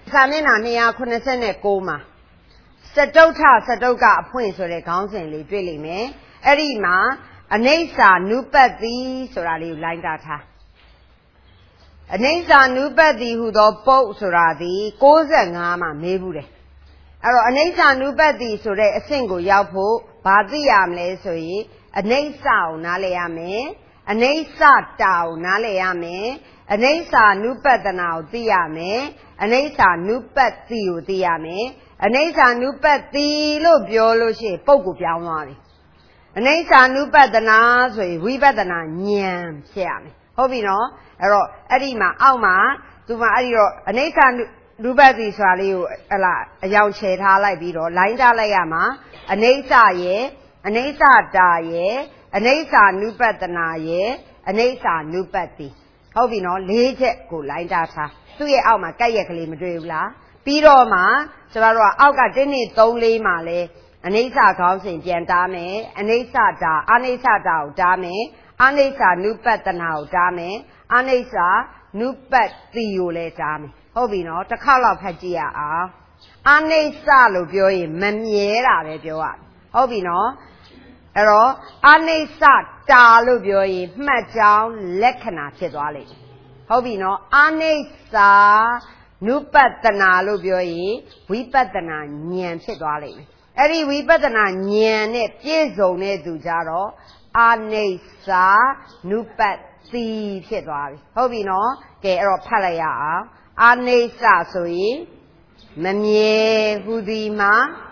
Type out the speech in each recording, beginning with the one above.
Samina Nia Kunesene Goma Satota Satoka appoints or a council really me. Erima, Anesa Nupati Sorali Langata. Anesa Nupati who the boat Soradi, Koza Ngama Mebure. Anesa Nupati Sore a single Yapo, Badiamle Soy, Anesa Naleame, Anesa Tau Naleame, Anesa Nupatanao Diame, Anesa Nupati Diame, Anesa Nupati Lobioloshi, Pogu Piamari. Anesa Nupatana, so we batana Nyam, Siam. Hobino, Erima, Alma, Tumario, Anesa Nupati Swalio, a young shed, Hala Bido, Linda Layama, Anesa ye, Anesa da ye, Anesa Nupatana ye, Anesa Nupati. Hobino, later go line data. သူ့ရဲ့အောက်မှာကက်ရက်ကလေးမတွေ့ဘူးလားပြီးတော့မှကျွန်တော်တို့ကအောက်ကတင်းနေ3လေးမှာလဲအနိစ္စခေါင်းစဉ်ပြန်တားမယ်အနိစ္စတာအနိစ္စတာကိုတားမယ်အနိစ္စနုပတနာကိုတားမယ်အနိစ္စနုပတိကိုလဲတားမယ်ဟုတ်ပြီနော်တစ်ခါတော့ဖတ်ကြည့်ရအောင်အနိစ္စလို့ပြောရင်မမြဲတာပဲပြောရဟုတ်ပြီနော်အဲ့တော့အနိစ္စတာလို့ပြောရင်မှတ်ကြောင်းလက္ခဏာဖြစ်သွားလိမ့်မယ်ဟုတ်ပြီနော်အနိစ္စနုပတနာလို့ပြောရင်ဝိပဿနာဉာဏ်ဖြစ်သွားလိမ့်မယ်အဲ့ဒီဝိပဿနာဉာဏ်နဲ့ပြည့်စုံတဲ့သူကြတော့အနိစ္စနုပတိဖြစ်သွားပြီဟုတ်ပြီနော်ကဲအဲ့တော့ဖတ်လိုက်ရအောင်အနိစ္စဆိုရင်မမြဲဟူသည်မှာ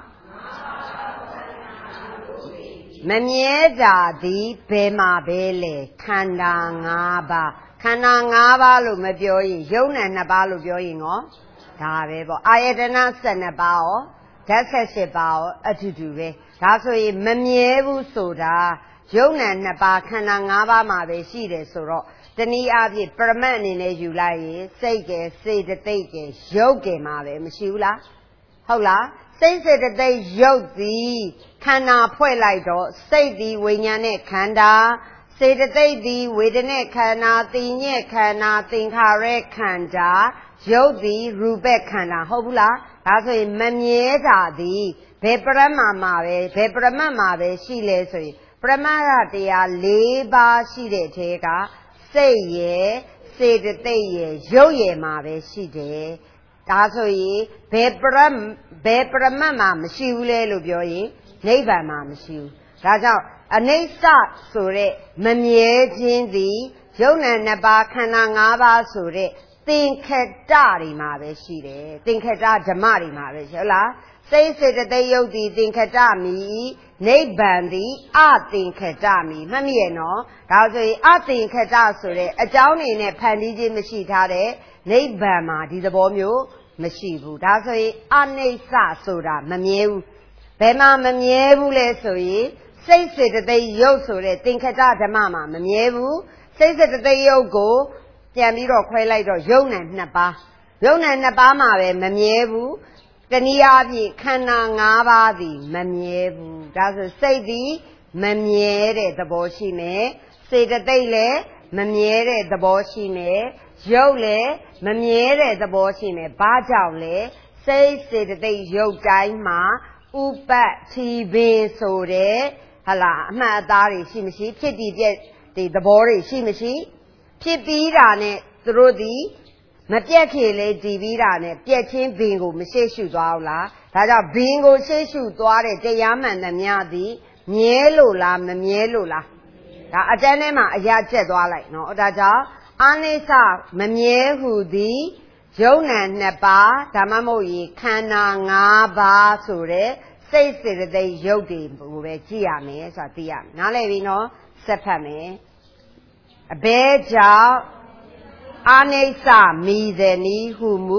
မမြဲတာသည်ဘယ်မှာပဲလဲခန္ဓာ၅ပါးခန္ဓာ၅ပါးလို့မပြောရင်ယုံနဲ့2ပါးလို့ပြောရင်ရောဒါပဲပေါ့အာယတနာ12ပါးရောဓာတ်78ပါးရောအတူတူပဲဒါဆိုရင်မမြဲဘူးဆိုတာယုံနဲ့2ပါးခန္ဓာ5ပါးမှာပဲရှိတယ်ဆိုတော့တနည်းအားဖြင့်ပရမတ်အနေနဲ့ယူလိုက်ရင်စိတ်ကဲစေတသိက်ကဲရုပ်ကဲမှာပဲမရှိဘူးလားဟုတ်လားစိတ်စေတသိက်ရုပ်သည်ခန္ဓာဖွဲ့လိုက်တော့စိတ်သည်ဝိညာဉ်နဲ့ခန္ဓာစေတသိက်သည်ဝေဒနဲ့ခန္ဓာသိညက်ခန္ဓာသင်္ခါရခန္ဓာရုပ်သည်ရူပခန္ဓာဟုတ်ဘူးလားဒါဆိုရင်မမြဲတာသည်ဘယ်ပရမတ်မှာပဲဘယ်ပရမတ်မှာပဲရှိလဲဆိုရင်ပရမတ်တရား4ပါးရှိတဲ့ထဲကစိတ်ရယ်စေတသိက်ရယ်ရုပ်ရယ်မှာပဲရှိတယ်ဒါဆိုရင်ဘယ်ပရမတ်မှာမရှိဘူးလဲလို့ပြောရင်နိဗ္ဗာန်မှာမရှိဘူးဒါကြောင့်အနိစ္စဆိုတဲ့မမြဲခြင်းသည်ယုံနဲ့2ပါးခန္ဓာ5ပါးဆိုတဲ့သင်္ခတ္တတွေမှာပဲရှိတယ်သင်္ခတ္တဓမ္မတွေမှာပဲရှိဟုတ်လားစိတ်စေတသိက်ယုတ်သည်သင်္ခတ္တမီနိဗ္ဗာန်သည်အသင်္ခတ္တမီမှတ်မိရဲ့နော်ဒါဆိုရင်အသင်္ခတ္တဆိုတဲ့အကြောင်းနေနဲ့ဖန်တီးခြင်းမရှိထားတဲ့နိဗ္ဗာန်မှာဒီသဘောမျိုးမရှိဘူးဒါဆိုရင်အနိစ္စဆိုတာမမြဲဘူးဘယ်မှာမမြဲဘူးလဲဆိုရင်စိတ်စေတသိက်ယုတ်ဆိုတဲ့သင်္ခတ္တဓမ္မမှာမမြဲဘူးစိတ်စေတသိက်ယုတ်ကိုပြန်ပြီးတော့ခွဲလိုက်တော့ယုံနဲ့2ပါးယုံနဲ့2ပါးမှာပဲမမြဲဘူးတနည်းအားဖြင့်ခန္ဓာ5ပါးသည်မမြဲဘူးဒါဆိုစိတ်သည်မမြဲတဲ့သဘောရှိမယ်စေတသိက်လည်းမမြဲတဲ့သဘောရှိမယ်ယုတ်လည်းမမြဲတဲ့သဘောရှိမယ်ဘာကြောင့်လဲစိတ်စေတသိက်ယုတ်တိုင်းမှာဥပတိပင်ဆိုတဲ့ဟလာအမှတ်အသားတွေရှိမရှိဖြစ်တည်ပြည့်ဒီသဘောတွေရှိမရှိဖြစ်ပြီးတာနဲ့သူတို့ဒီမပြက်ခေလေတည်ပြီးတာနဲ့ပြက်ချင်းဘင်ကိုမရှေ့ရှုသွားဘူးလားဒါကြောင့်ဘင်ကိုရှေ့ရှုသွားတဲ့တရားမှန်သမျှသည်မြဲလို့လားမမြဲလို့လားဒါအတန်းထဲမှာအရာကျက်သွားလိုက်နော်ဒါကြောင့်အနိစ္စမမြဲဟုသည်ယုံနံ2ပါးဒါမှမဟုတ်ရင်ခန္ဓာ5ပါးဆိုတဲ့စိတ်စေတသိက်ရုပ်တွေကိုပဲကြည့်ရမယ်ဆိုတာသိရမယ်နားလည်ပြီနော်ဆက်ဖတ်မယ်အဘဲကြောင့်အနိစ္စမိသည်နည်းဟုမူ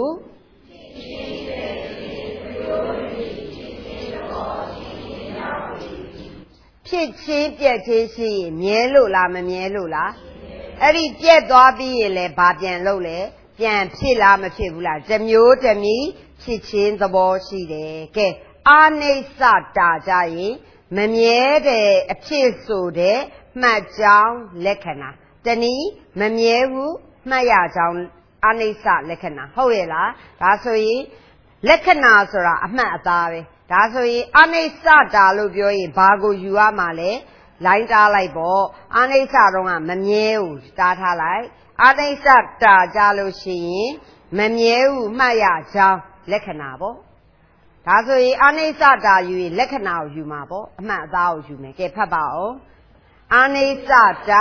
ဖြစ်ချင်းပြက်ချင်းရှိရင်မြဲလို့လားမမြဲလို့လားအဲ့ဒီပြက်သွားပြီးရင်လည်းဘာပြန်လို့လဲပြန်ဖြစ်လားမဖြစ်ဘူးလားတစ်မျိုးတစ်မီဖြစ်ချင်းသဘောရှိတယ်ကဲအနိစ္စတာကြရင်မမြဲတဲ့အဖြစ်ဆိုတဲ့မှတ်ကြောင်းလက္ခဏာတနည်းမမြဲဘူးမှတ်ရကြောင်းအာနိစ္စလက္ခဏာဟုတ်ရဲ့လားဒါဆိုရင်လက္ခဏာဆိုတာအမှတ်အသားပဲဒါဆိုရင်အာနိစ္စတာလို့ပြောရင်ဘာကိုယူရမှာလဲလိုင်းတားလိုက်ပေါ့အာနိစ္စတော့ကမမြဲဘူးတားထားလိုက်အာနိစ္စတာကြလို့ရှိရင်မမြဲဘူးမှတ်ရကြောင်းလက္ခဏာပေါ့ဒါဆိုရင်အာနိစ္စတာယူရင်လက္ခဏာကိုယူမှာပေါ့အမှတ်အသားကိုယူမယ်ကဲဖတ်ပါဦးအာနိစ္စတာ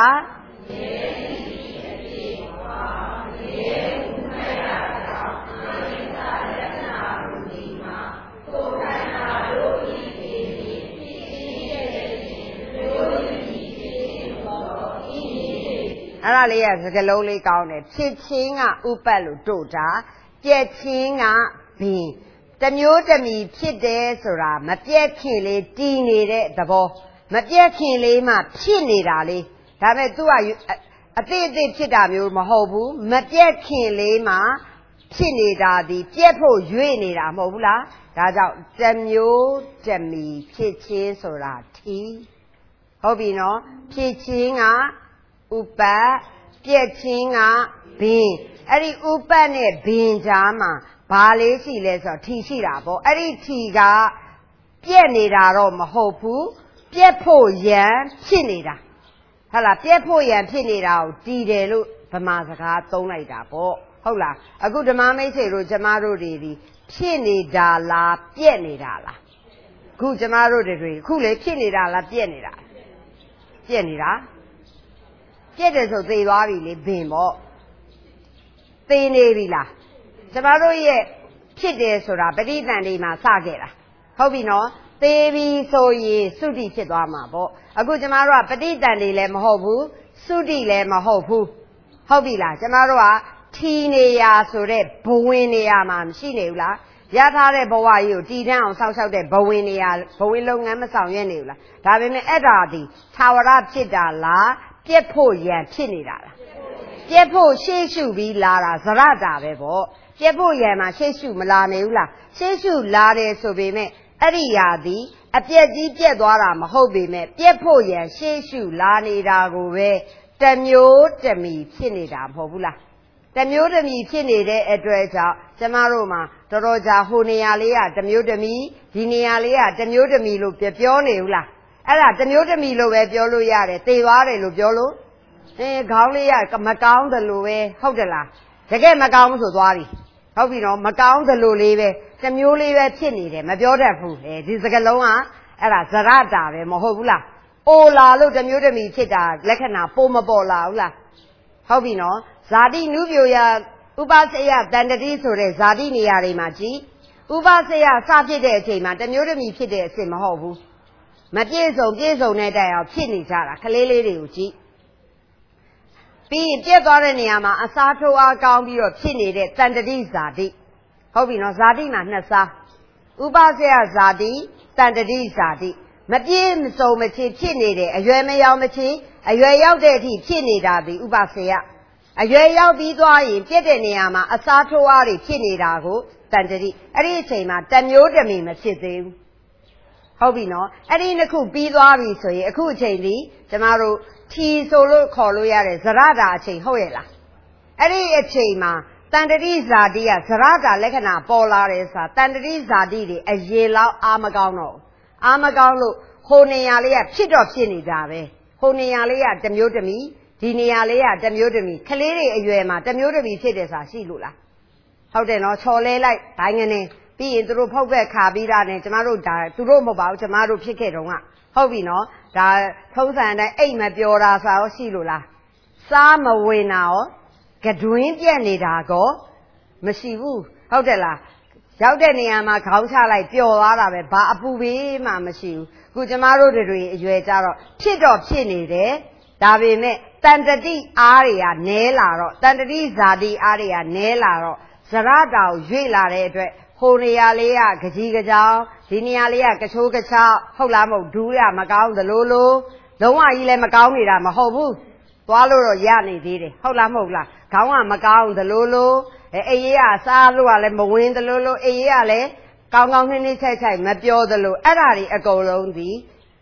အဲ့ဒါလေးရစကလုံးလေးကောင်းတယ်ဖြစ်ချင်းကဥပတ်လို့တို့တာပြက်ချင်းကဘင်တမျိုးတမီဖြစ်တယ်ဆိုတာမပြက်ခင်လေးတည်နေတဲ့သဘောမပြက်ခင်လေးမှဖြစ်နေတာလေးဒါပေမဲ့ तू ကအတိအသေးဖြစ်တာမျိုးမဟုတ်ဘူးမပြက်ခင်လေးမှဖြစ်နေတာဒီပြက်ဖို့ရွေ့နေတာမဟုတ်ဘူးလားဒါကြောင့်တမျိုးတမီဖြစ်ချင်းဆိုတာထီဟုတ်ပြီနော်ဖြစ်ချင်းကဥပတ်ပြက်ချင်းကဘင်အဲ့ဒီဥပတ်နဲ့ဘင်ကြားမှာဘာလေးရှိလဲဆိုတော့ထီရှိတာပေါ့အဲ့ဒီထီကပြက်နေတာတော့မဟုတ်ဘူးပြက်ဖို့ရန်ဖြစ်နေတာဟုတ်လားပြက်ဖို့ရန်ဖြစ်နေတာကိုတည်တယ်လို့ဗမာစကားသုံးလိုက်တာပေါ့ဟုတ်လားအခုဓမ္မမိတ်ဆွေတို့ကျမတို့တွေဒီဖြစ်နေတာလားပြက်နေတာလားအခုကျမတို့တွေအခုလေဖြစ်နေတာလားပြက်နေတာပြက်နေတာပြက်တယ်ဆိုသေသွားပြီလေဘင်ပေါ့သေနေပြီလားကျမတို့ရဲ့ဖြစ်တယ်ဆိုတာပဋိသန္ဓေမှာစခဲ့တာဟုတ်ပြီနော်သေပြီဆိုရင်သုတိဖြစ်သွားမှာပေါ့အခုကျမတို့ကပဋိသန္ဓေလည်းမဟုတ်ဘူးသုတိလည်းမဟုတ်ဘူးဟုတ်ပြီလားကျမတို့ကထီနေရဆိုတဲ့ဘဝင်နေရမှာမရှိနေဘူးလားရထားတဲ့ဘဝကြီးကိုတည်တံ့အောင်စောင့်ရှောက်တဲ့ဘဝင်နေရဘဝင်လုပ်ငန်းမဆောင်ရွက်နေဘူးလားဒါပေမဲ့အဲ့ဒါဒီသာဝရဖြစ်တာလားပြက်ဖို့ရန်ဖြစ်နေတာလားပြက်ဖို့ရှေ့ရှုပြီးလာတာဇရတာပဲပေါ့ပြက်ဖို့ရန်မှာရှေ့ရှုမလာနေဘူးလားရှေ့ရှုလာတယ်ဆိုပေမဲ့အဲ့ဒီရာသည်အပြက်ကြီးပြက်သွားတာမဟုတ်ပေမဲ့ပြက်ဖို့ရန်ရှေ့ရှုလာနေတာကိုပဲတမျိုးတမီဖြစ်နေတာမဟုတ်ဘူးလားတမျိုးတမီဖြစ်နေတဲ့အတွက်ကြောင့်ကျမတို့မှာတော်တော်ကြာဟိုနေရာလေးကတမျိုးတမီဒီနေရာလေးကတမျိုးတမီလို့ပြောနေဘူးလားအဲ့ဒါတမျိုးတမီလို့ပဲပြောလို့ရတယ်သေသွားတယ်လို့ပြောလို့ခေါင်းလေးကမကောင်းသလိုပဲဟုတ်တယ်လားတကယ်မကောင်းဆိုသွားပြီဟုတ်ပြီနော်မကောင်းသလိုလေးပဲတမျိုးလေးပဲဖြစ်နေတယ်မပြောတတ်ဘူးဒီစကလုံးကအဲ့ဒါဇရတာပဲမဟုတ်ဘူးလားအိုလာလို့တမျိုးတမီဖြစ်တာလက္ခဏာပိုမပေါ်လာဘူးလားဟုတ်ပြီနော်ဇာတိနုပြိုယဥပစေယတန္တတိဆိုတဲ့ဇာတိနေရာတွေမှာကြည်ဥပစေယစဖြစ်တဲ့အချိန်မှာတမျိုးတမီဖြစ်တဲ့အစ်မဟုတ်ဘူးမပြည့်စုံတဲ့တိုင်အောင်ဖြစ်နေကြတာကလေးလေးတွေကိုကြည့်ပြီးရင်ပြက်သွားတဲ့နေရာမှာအစားထိုးအားကောင်းပြီးတော့ဖြစ်နေတဲ့တန္တတိဇာတိဟုတ်ပြီနော်ဇာတိမှာနှစ်စားဥပစေယဇာတိတန္တတိဇာတိမပြည့်မစုံမချင်းဖြစ်နေတယ်အရွယ်မရောက်မချင်းအရွယ်ရောက်တဲ့အထိဖြစ်နေတာဒီဥပစေယအရွယ်ရောက်ပြီးသွားရင်ပြက်တဲ့နေရာမှာအစားထိုးအားတွေဖြစ်နေတာကိုတန္တတိအဲ့ဒီအချိန်မှာတမျိုးတမီမဖြစ်သေးဘူးဟုတ်ပြီနော်အဲ့ဒီနှစ်ခုပြီးသွားပြီဆိုရင်အခုအချိန်ဒီကျမတို့ထီဆိုလို့ခေါ်လို့ရတဲ့ဇရတာအချိန်ဟုတ်ရဲ့လားအဲ့ဒီအချိန်မှာတန္တတိဇာတိကဇရတာလက္ခဏာပေါ်လာတယ်ဆိုတာတန္တတိဇာတိတွေအရေလောက်အာမကောင်းတော့အာမကောင်းလို့ဟိုနေရာလေးကဖြစ်တော့ဖြစ်နေတာပဲဟိုနေရာလေးကတမျိုးတမီဒီနေရာလေးကတမျိုးတမီကလေးတွေအရွယ်မှာတမျိုးတမီဖြစ်တယ်ဆိုတာရှိလို့လားဟုတ်တယ်နော်ချော်လဲလိုက်ဘိုင်းငနေပြီးရင်သူတို့ဖုတ်ဘက်ခါပြီးတာနဲ့ကျမတို့ဒါသူတို့မဟုတ်ပါဘူးကျမတို့ဖြစ်ခဲ့တော့ကဟုတ်ပြီနော်ဒါထုံးစံတိုင်းအိတ်မပြောတာဆိုတော့ရှိလို့လားစားမဝင်တာရောကတွင်းပြက်နေတာကောမရှိဘူးဟုတ်တယ်လားရောက်တဲ့နေရာမှာခေါင်းချလိုက်ပျော်သွားတာပဲဘာအပူပေးမှမရှိဘူးအခုကျမတို့တွေအရွယ်ကြတော့ဖြစ်တော့ဖြစ်နေတယ်ဒါပေမဲ့တန်တတိအားတွေကနဲလာတော့တန်တတိဇာတိအားတွေကနဲလာတော့ဇရတာကိုရွေ့လာတဲ့အတွက်ဟိုနေရာလေးကကြီးကကြောင်ဒီနေရာလေးကကချိုးကချောက်ဟုတ်လားမဟုတ်ဒူးရမကောင်းသလိုလိုလုံးဝကြီးလည်းမကောင်းနေတာမဟုတ်ဘူးသွားလို့တော့ရနေသေးတယ်ဟုတ်လားမဟုတ်လားခေါင်းကမကောင်းသလိုလိုအေးရစားလို့ကလည်းမဝင်သလိုလိုအေးရလည်းကောင်းကောင်းနှင်းနှင်းချိုက်ချိုက်မပြောသလိုအဲ့ဒါတွေအကုန်လုံးဒီ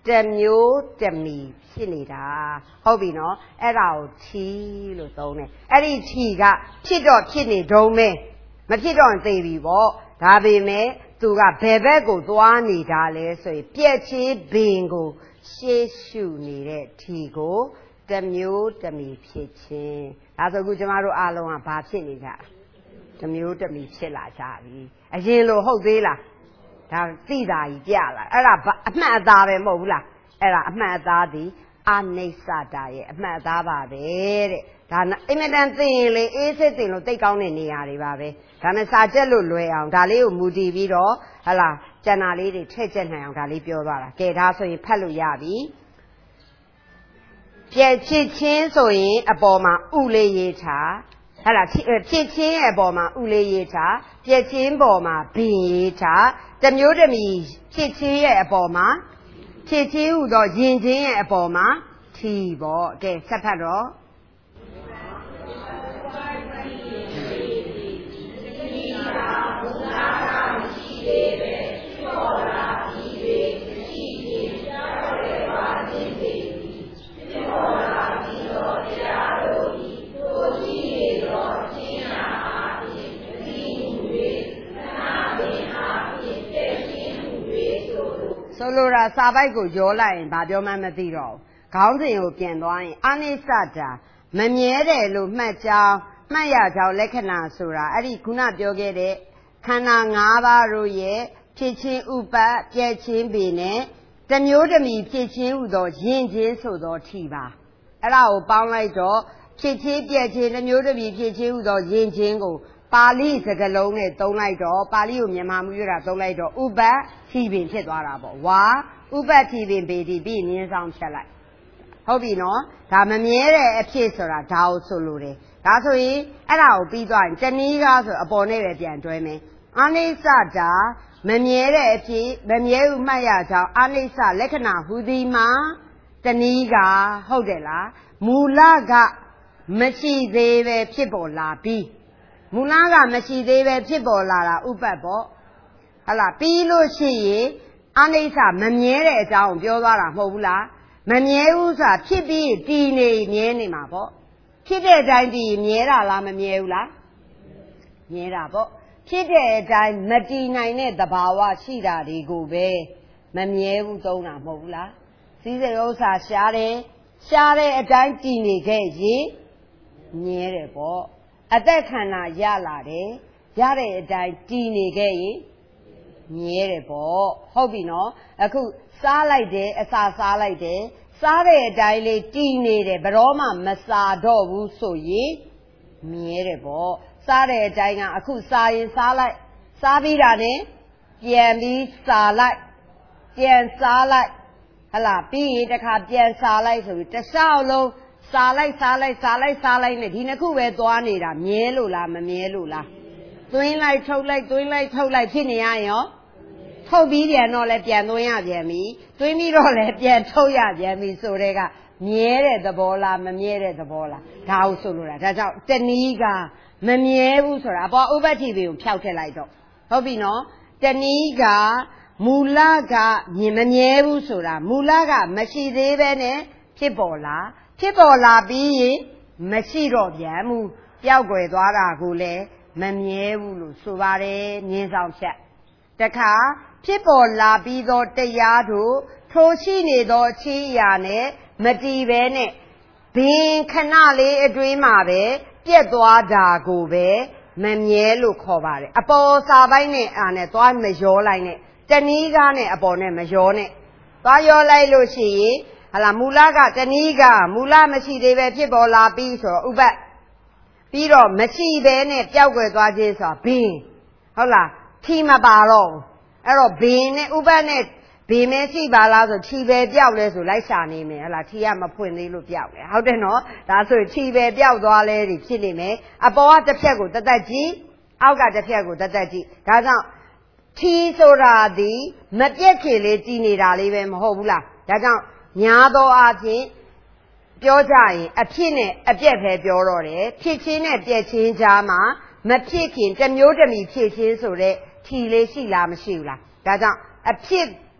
တမျိုးတမီဖြစ်နေတာဟုတ်ပြီနော်အဲ့ဒါကိုထီလို့သုံးတယ်အဲ့ဒီထီကဖြစ်တော့ဖြစ်နေတုံးမဲမဖြစ်တော့သိပြီပေါ့ဒါပေမဲ့သူကဘယ်ဘက်ကိုသွားနေတာလဲဆိုရင်ပြက်ချေးဘင်ကိုရှေ့ရှုနေတဲ့ထီကိုတမျိုးတမီဖြစ်ခြင်းဒါဆိုအခုကျမတို့အားလုံးကဘာဖြစ်နေကြတမျိုးတမီဖြစ်လာကြပြီအရင်လိုဟုတ်သေးလားဒါသိတာကြီးပြလာအဲ့ဒါအမှတ်အသားပဲမဟုတ်ဘူးလားအဲ့ဒါအမှတ်အသားသည်အနိစ္စတာရဲ့အမှတ်အသားပါပဲတဲ့ဒါအင်မတန်သိရင်လေအေးစစ်သိလို့တိတ်ကောင်းတဲ့နေရာတွေပါပဲဒါနဲ့စာချက်လို့လွယ်အောင်ဒါလေးကိုမူတည်ပြီးတော့ဟလာကျန်တာလေးတွေထည့်ချက်နိုင်အောင်ဒါလေးပြောသွားတာကဲဒါဆိုရင်ဖတ်လို့ရပြီပြည့်ချစ်ချင်းဆိုရင်အပေါ်မှာဥလေးရေးထားဟလာဖြစ်ချင်းရဲ့အပေါ်မှာဥလေးရေးထားပြည့်ချင်းပေါ်မှာဘင်ရေးထားတမျိုးတမီဖြစ်ချင်းရဲ့အပေါ်မှာဖြစ်ချင်းဟူသောယင်ချင်းရဲ့အပေါ်မှာထီပေါ့ကဲဆက်ဖတ်တော့ဆိုလိုတာစာပိုက်ကိုရောလိုက်ရင်ဘာပြောမှမသိတော့ဘူးခေါင်းစဉ်ကိုပြန်သွားရင်အနိစ္စတာမမြဲတယ်လို့မှတ်ကြောင်းမှတ်ရကြောင်းလက္ခဏာဆိုတာအဲ့ဒီခုနပြောခဲ့တဲ့ခန္ဓာ၅ပါးတို့ရဲ့ဖြစ်ချင်းဥပတ်ပြည့်ချင်းပေနဲ့တမျိုးတမီဖြစ်ချင်းဟူသောယဉ်ချင်းဆိုသောထီပါအဲ့ဒါကိုပေါင်းလိုက်တော့ဖြစ်ချင်းပြည့်ချင်းတမျိုးတမီဖြစ်ချင်းဟူသောယဉ်ချင်းကိုပါဠိစကားလုံးနဲ့သုံးလိုက်တော့ပါဠိကိုမြန်မာမှုရတာသုံးလိုက်တော့ဥပတ်ထီပင်ဖြစ်သွားတာပေါ့ဝါဥပတ်ထီပင်ပေတီပြီးနင်းဆောင်ဖြတ်လိုက်ဟုတ်ပြီနော်ဒါမမြဲတဲ့အဖြစ်ဆိုတာဒါကိုဆိုလိုတယ်ဒါဆိုရင်အဲ့ဒါကိုပြီးသွားရင်တနည်းကားဆိုအပေါ်နဲ့ပဲပြန်တွဲမယ်အနိစ္စတာမမြဲတဲ့အဖြစ်မမြဲဟုမှတ်ရကြောင်းအနိစ္စလက္ခဏာဟူသည်မှာတနည်းကားဟုတ်တယ်လားမူလကမရှိသေးပဲဖြစ်ပေါ်လာပြီးမူလကမရှိသေးပဲဖြစ်ပေါ်လာတာဥပတ်ပေါ့ဟလာပြီးလို့ရှိရင်အနိစ္စမမြဲတဲ့အကြောင်းကိုပြောသွားတာမဟုတ်ဘူးလားမမြဲဘူးဆိုတာဖြစ်ပြီးတည်နေမြဲနေမှာပေါ့ဖြစ်တဲ့အတိုင်းတည်မြဲတာလားမမြဲဘူးလားမြဲတာပေါ့ဖြစ်တဲ့အတိုင်းမတည်နိုင်တဲ့သဘာဝရှိတာတွေကိုပဲမမြဲဘူးသုံးတာမဟုတ်ဘူးလားစည်းစိမ်ဥစ္စာရှားတဲ့အတိုင်းတည်နေခဲ့ရင်မြဲတယ်ပေါ့အသက်ခန္ဓာရလာတယ်ရတဲ့အတိုင်းတည်နေခဲ့ရင်မြဲတယ်ပေါ့ဟုတ်ပြီနော်အခုစားလိုက်တယ်အစာစားလိုက်တယ်စားတဲ့အတိုင်းလေးတည်နေတယ်ဘယ်တော့မှမစားတော့ဘူးဆိုရင်မြဲတယ်ပေါ့စားတဲ့အတိုင်းကအခုစားရင်စားလိုက်စားပြီးတာနဲ့ပြန်ပြီးစားလိုက်ပြန်စားလိုက်ဟလာပြီးရင်တစ်ခါပြန်စားလိုက်ဆိုပြီးတစ်လျှောက်လုံးစားလိုက်နဲ့ဒီနှစ်ခုပဲသွားနေတာမြဲလို့လားမမြဲလို့လားသွင်းလိုက်ထုတ်လိုက်ဖြစ်နေရရင်ရောထုတ်ပြီးပြန်တော့လဲပြန်သွင်းရပြန်ပြီသွင်းပြီးတော့လဲပြန်ထုတ်ရပြန်ပြီဆိုတဲ့ကမြဲတဲ့သဘောလားမမြဲတဲ့သဘောလားဒါကိုဆိုလိုတာဒါကြောင့်တနည်းကမမြဲဘူးဆိုတာအပေါ်ဥပ္ပတ္တိပေကိုဖျောက်ထည့်လိုက်တော့ဟုတ်ပြီနော်တနည်းကမူလကမမြဲဘူးဆိုတာမူလကမရှိသေးပဲနဲ့ဖြစ်ပေါ်လာပြီးရင်မရှိတော့ပြန်ဘူးပျောက်ကွယ်သွားတာကိုလည်းမမြဲဘူးလို့ဆိုပါတယ်ငင်းဆောင်ဖြတ်တခါဖြစ်ပေါ်လာပြီးသောတရားတို့ထိုရှိနေသောအချင်းအရာနဲ့မတည်ပဲနဲ့ဘင်ခဏလေးအတွင်းမှာပဲပြက်သွားတာကိုပဲမမြဲလို့ခေါ်ပါတယ်အပေါ်စာပိုင်းနဲ့နဲ့သွားမရောလိုက်နဲ့တနည်းကားနဲ့အပေါ်နဲ့မရောနဲ့သွားရောလိုက်လို့ရှိရင်ဟလာမူလကတနည်းကမူလမရှိသေးပဲဖြစ်ပေါ်လာပြီးဆိုတော့ဥပတ်ပြီးတော့မရှိပဲနဲ့ပျောက်ကွယ်သွားခြင်းဆိုတာဘင်ဟုတ်လားထီမပါတော့အဲ့တော့ဘင်နဲ့ဥပတ်နဲ့ဘင်မဲရှိပါလားဆိုထီပဲပျောက်လဲဆိုလိုက်ရှာနေမယ်ဟလားထီကမဖွင့်သေးလို့ပျောက်တယ်ဟုတ်တယ်နော်ဒါဆိုထီပဲပျောက်သွားလဲဖြစ်နေမယ်အပေါ်ကတစ်ဖြက်ကိုတသက်ကြည့်အောက်ကတစ်ဖြက်ကိုတသက်ကြည့်ဒါကြောင့်ထီဆိုတာဒီမပြက်ခင်လေးကြည်နေတာလေးပဲမဟုတ်ဘူးလားဒါကြောင့်ညာသောအားဖြင့်ပြောကြရင်အဖြစ်နဲ့အပြက်ပဲပြောတော့တယ်ဖြစ်ချင်းနဲ့ပြက်ချင်းကြားမှာမဖြစ်ခင်တမျိုးတမီဖြစ်ချင်းဆိုတဲ့ထီလေးရှိလားမရှိဘူးလားဒါကြောင့်အဖြစ်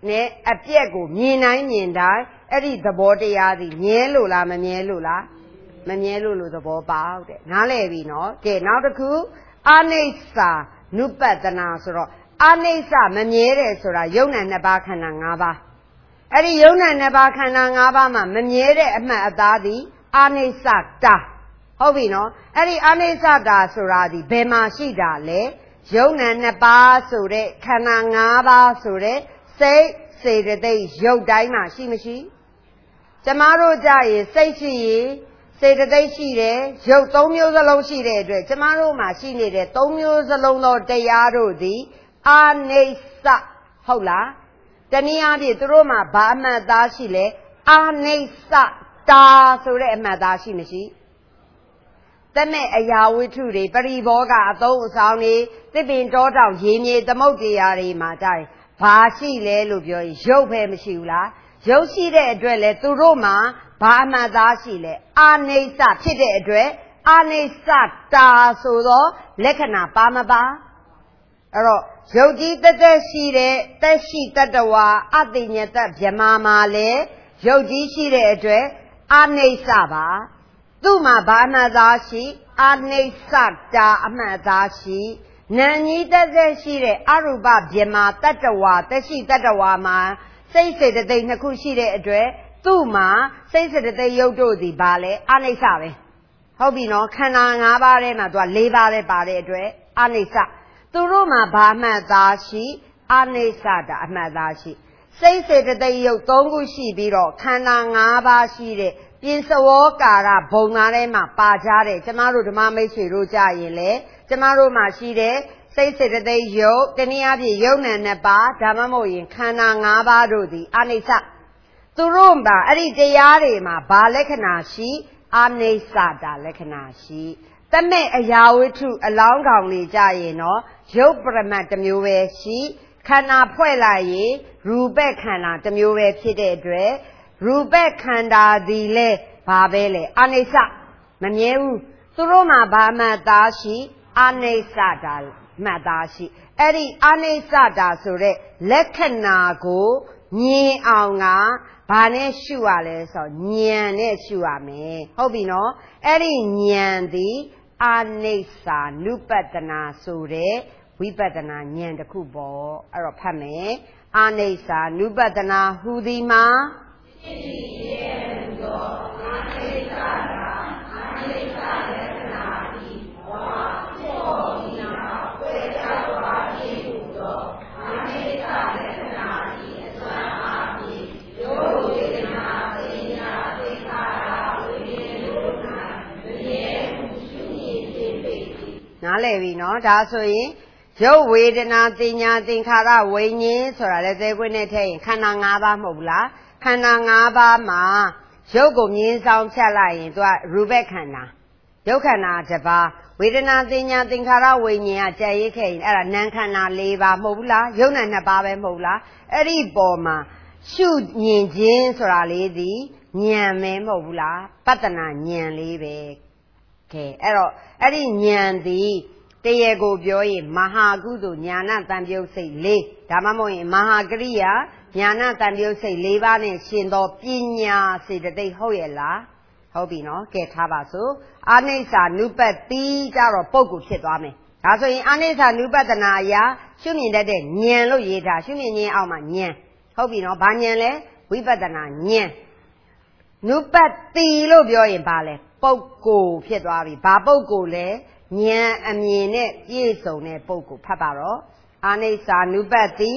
နဲ့အပြက်ကိုမြင်တိုင်းမြင်တိုင်းအဲ့ဒီသဘောတရားသည်မြဲလို့လားမမြဲလို့လားမမြဲလို့သဘောပေါက်တဲ့နားလည်ပြီနော်ကဲနောက်တစ်ခုအနိစ္စနုပတ္တနာဆိုတော့အနိစ္စမမြဲတယ်ဆိုတာယုံနာနှစ်ပါးခန္ဓာ၅ပါးအဲ့ဒီယုံနာနှစ်ပါးခန္ဓာ၅ပါးမှာမမြဲတဲ့အမှတ်အသားသည်အနိစ္စတာဟုတ်ပြီနော်အဲ့ဒီအနိစ္စတာဆိုတာဒီဘယ်မှာရှိတာလဲယုံနာနှစ်ပါးဆိုတဲ့ခန္ဓာ၅ပါးဆိုတဲ့စိတ်စေတသိက်ရုပ်တိုင်းမှာရှိမရှိကျမတို့ကြရင်စိတ်ရှိရင်စေတသိက်ရှိတယ်ရုပ်၃မျိုးစလုံးရှိတဲ့အတွက်ကျမတို့မှာရှိနေတဲ့၃မျိုးစလုံးသောတရားတို့သည်အနိစ္စဟုတ်လားတနည်းအားဖြင့်သူတို့မှာဘာအမှတ်သားရှိလဲအနိစ္စတာဆိုတဲ့အမှတ်သားရှိမရှိတမဲ့အရာဝတ္ထုတွေပရိဘောဂအသုံးအဆောင်တွေသစ်ပင်တောတောင်ရေမြေသမုဒ္ဒရာတွေမှာကြရင်ဘာရှိလဲလို့ပြောရင်ရုပ်ပဲမရှိဘူးလားရုပ်ရှိတဲ့အတွက်လေသူတို့မှာဘာအမှတ်သားရှိလဲအနိစ္စဖြစ်တဲ့အတွက်အနိစ္စတာဆိုတော့လက္ခဏာပါမပါအဲ့တော့ရုပ်ကြီးတက်တက်ရှိတဲ့တက်ရှိတတ္တဝါအတိညတဗြမာမှာလေရုပ်ကြီးရှိတဲ့အတွက်အနိစ္စပါသူ့မှာဘာအမှတ်သားရှိအနိစ္စတာအမှတ်သားရှိနာကြီးတက်တက်ရှိတဲ့အရူပဗြမာတတ္တဝါတက်ရှိတတ္တဝါမှာစိတ်စေတသိက်နှစ်ခုရှိတဲ့အတွက်သူ့မှာစိတ်စေတသိက်ရုပ်တို့သည်ဘာလဲအနိစ္စပဲဟုတ်ပြီနော်ခန္ဓာ၅ပါးထဲမှာသူက၄ပါးပဲပါတဲ့အတွက်အနိစ္စသူတို့မှာဘာမှတ်သားရှိအနိစ္စတာအမှတ်သားရှိစိတ်စေတသိက်ရုပ်၃ခုရှိပြီးတော့ခန္ဓာ၅ပါးရှိတဲ့ပြင်စဝောကာရဘုံသားထဲမှာပါကြတဲ့ကျမတို့ဓမ္မမိတ်ဆွေတို့ကြရင်လေကျမတို့မှာရှိတဲ့စိတ်စေတသိက်ရုပ်တနည်းအားဖြင့်ယုံနာနှစ်ပါးဒါမှမဟုတ်ရင်ခန္ဓာ၅ပါးတို့သည်အနိစ္စသူတို့မှာအဲ့ဒီတရားတွေမှာဘာလက္ခဏာရှိအနိစ္စတာလက္ခဏာရှိတမဲ့အရာဝတ္ထုအလောင်းကောင်တွေကြရင်တော့ရုပ်ပရမတ်တစ်မျိုးပဲရှိခန္ဓာဖွဲ့လိုက်ရင်ရူပခန္ဓာတစ်မျိုးပဲဖြစ်တဲ့အတွက်ရူပခန္ဓာသည်လဲဘာပဲလဲအနိစ္စမမြဲဘူးသူတို့မှာဘာမှတ်သားရှိအနိစ္စတာမှတ်သားရှိအဲ့ဒီအနိစ္စတာဆိုတဲ့လက္ခဏာကိုမြင်အောင်ကဘာနဲ့ရှုရလဲဆိုဉာဏ်နဲ့ရှုရမယ်ဟုတ်ပြီနော်အဲ့ဒီဉာဏ်သည်အနိစ္စနုပတ္တနာဆိုတဲ့ဝိပဿနာဉာဏ်တစ်ခုပေါ့အဲ့တော့ဖတ်မယ်အနိစ္စနုပတ္တနာဟူသည်မှာဖြစ်ဖြစ်ရဲ့သောအနိစ္စတာအနိစ္စလက္ခဏာသည်ဝါပေါ်ဒီနာဝေဒဝါဖြစ်ဟူသောအနိစ္စလက္ခဏာသည်အစွမ်းအားဖြင့်ယောဝေဒနာပညာသိက္ခာရဝိညာဉ်တို့၌မမြဲမှုရှုမြင်ခြင်းပေနားလည်ပြီနော်ဒါဆိုရင်ရုပ်ဝေဒနာတင်ညာသင်္ခါရဝိညာဉ်ဆိုတာလည်းသဲခွင်းနဲ့ထည့်ရင်ခန္ဓာ၅ပါးမဟုတ်ဘူးလားခန္ဓာ၅ပါးမှာရုပ်ကိုမြင်ဆောင်ဖြတ်လိုက်ရင်သူကရူပခန္ဓာရုပ်ခန္ဓာတစ်ပါးဝေဒနာတင်ညာသင်္ခါရဝိညာဉ်ကကြည်ရိတ်ခဲ့ရင်အဲ့ဒါနာမ်ခန္ဓာ၄ပါးမဟုတ်ဘူးလားရုပ်နာ၂ပါးပဲမဟုတ်လားအဲ့ဒီပေါ်မှာရှုမြင်ခြင်းဆိုတာလေးဒီဉာဏ်ပဲမဟုတ်ဘူးလားပတ္တနာဉာဏ်လေးပဲကဲအဲ့တော့အဲ့ဒီဉာဏ်ဒီတရေကိုပြောရင်မဟာကုသိုလ်ညာဏတံပြုတ်စိတ်၄ဒါမှမဟုတ်ရင်မဟာကရိယာညာဏတံပြုတ်စိတ်၄ပါးနဲ့ရှင်သောပညာစေတသိက်ဟုတ်ရဲ့လားဟုတ်ပြီနော်ကဲထားပါစို့အနိစ္စနုပတ္တိကြတော့ပုဂ္ဂိုလ်ဖြစ်သွားမယ်ဒါဆိုရင်အနိစ္စနုပတ္တနာအရာရှုမြင်တတ်တဲ့ဉာဏ်လို့ရေးထားရှုမြင်ခြင်းအောက်မှာဉာဏ်ဟုတ်ပြီနော်ဘာဉာဏ်လဲဝိပဿနာဉာဏ်နုပတ္တိလို့ပြောရင်ဘာလဲပုဂ္ဂိုလ်ဖြစ်သွားပြီဘာပုဂ္ဂိုလ်လဲဉာဏ်အမြင်နဲ့ပြည့်စုံတဲ့ပုဂ္ဂိုလ်ဖတ်ပါတော့အနိစ္စနုပတ္တိ